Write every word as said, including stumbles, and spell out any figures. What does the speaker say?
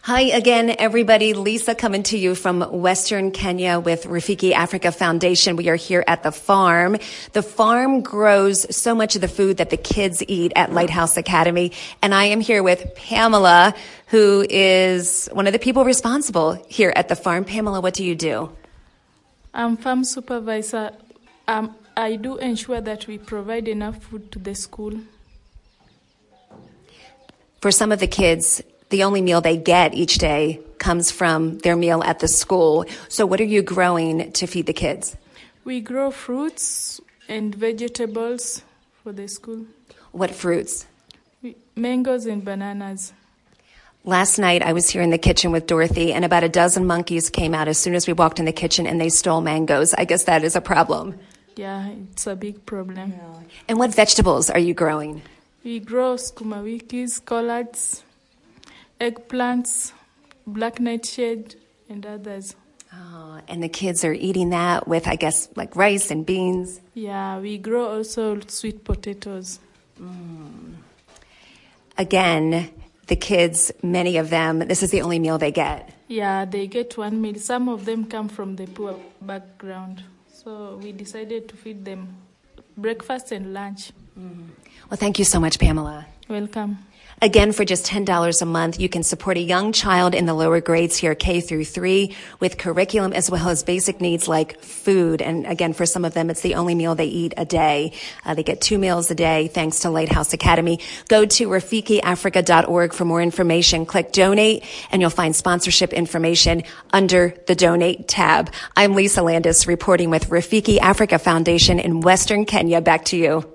Hi again, everybody. Lisa coming to you from Western Kenya with Rafiki Africa Foundation. We are here at the farm. The farm grows so much of the food that the kids eat at Lighthouse Academy. And I am here with Pamela, who is one of the people responsible here at the farm. Pamela, what do you do? I'm farm supervisor. Um, I do ensure that we provide enough food to the school. For some of the kids, the only meal they get each day comes from their meal at the school. So what are you growing to feed the kids? We grow fruits and vegetables for the school. What fruits? We, mangoes and bananas. Last night I was here in the kitchen with Dorothy, and about a dozen monkeys came out as soon as we walked in the kitchen, and they stole mangoes. I guess that is a problem. Yeah, it's a big problem. Yeah. And what vegetables are you growing? We grow skumawikis, collards, eggplants, black nightshade, and others. Oh, and the kids are eating that with, I guess, like rice and beans? Yeah, we grow also sweet potatoes. Mm. Again, the kids, many of them, this is the only meal they get. Yeah, they get one meal. Some of them come from the poor background. So we decided to feed them breakfast and lunch. Mm. Well, thank you so much, Pamela. Welcome. Again, for just ten dollars a month, you can support a young child in the lower grades here, K through three, with curriculum as well as basic needs like food. And again, for some of them, it's the only meal they eat a day. Uh, they get two meals a day thanks to Lighthouse Academy. Go to rafiki africa dot org for more information. Click donate, and you'll find sponsorship information under the donate tab. I'm Lisa Landis reporting with Rafiki Africa Foundation in Western Kenya. Back to you.